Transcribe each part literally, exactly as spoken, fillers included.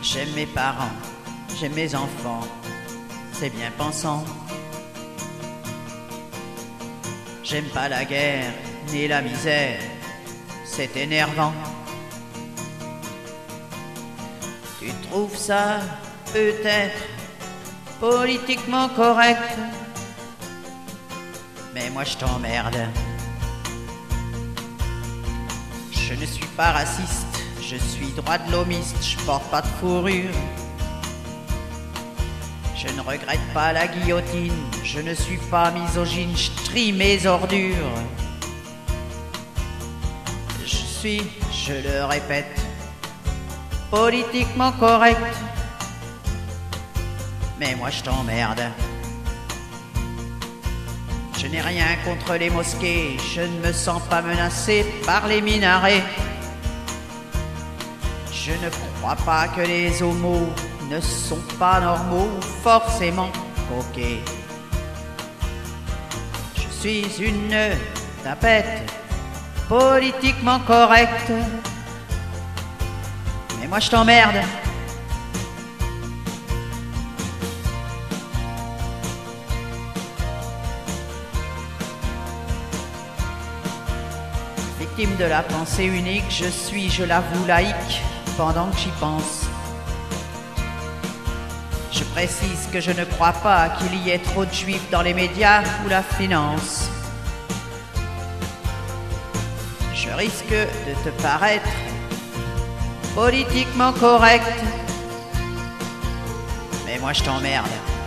J'aime mes parents, j'aime mes enfants, c'est bien pensant. J'aime pas la guerre ni la misère, c'est énervant. Tu trouves ça peut-être politiquement correct, mais moi je t'emmerde. Je ne suis pas raciste, je suis droit de l'homiste, je porte pas de fourrure. Je ne regrette pas la guillotine, je ne suis pas misogyne, je trie mes ordures. Je suis, je le répète, politiquement correct, mais moi je t'emmerde. Je n'ai rien contre les mosquées, je ne me sens pas menacé par les minarets. Je ne crois pas que les homos ne sont pas normaux, forcément coquets. Je suis une tapette politiquement correcte, mais moi je t'emmerde. Victime de la pensée unique, je suis, je l'avoue, laïque pendant que j'y pense. Je précise que je ne crois pas qu'il y ait trop de juifs dans les médias ou la finance. Je risque de te paraître politiquement correct, mais moi je t'emmerde.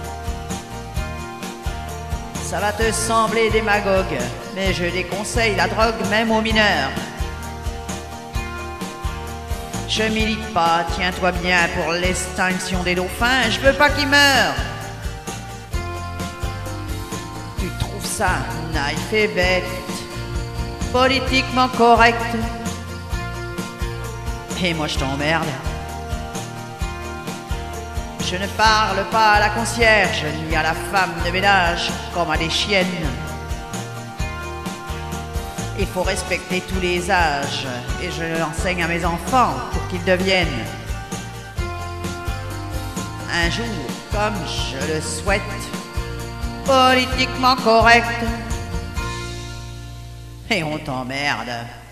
Ça va te sembler démagogue, mais je déconseille la drogue même aux mineurs. Je milite pas, tiens-toi bien, pour l'extinction des dauphins, je veux pas qu'ils meurent. Tu trouves ça naïf et bête, politiquement correct, et moi je t'emmerde. Je ne parle pas à la concierge ni à la femme de ménage comme à des chiennes. Il faut respecter tous les âges et je l'enseigne à mes enfants pour qu'ils deviennent un jour, comme je le souhaite, politiquement correct. Et on t'emmerde.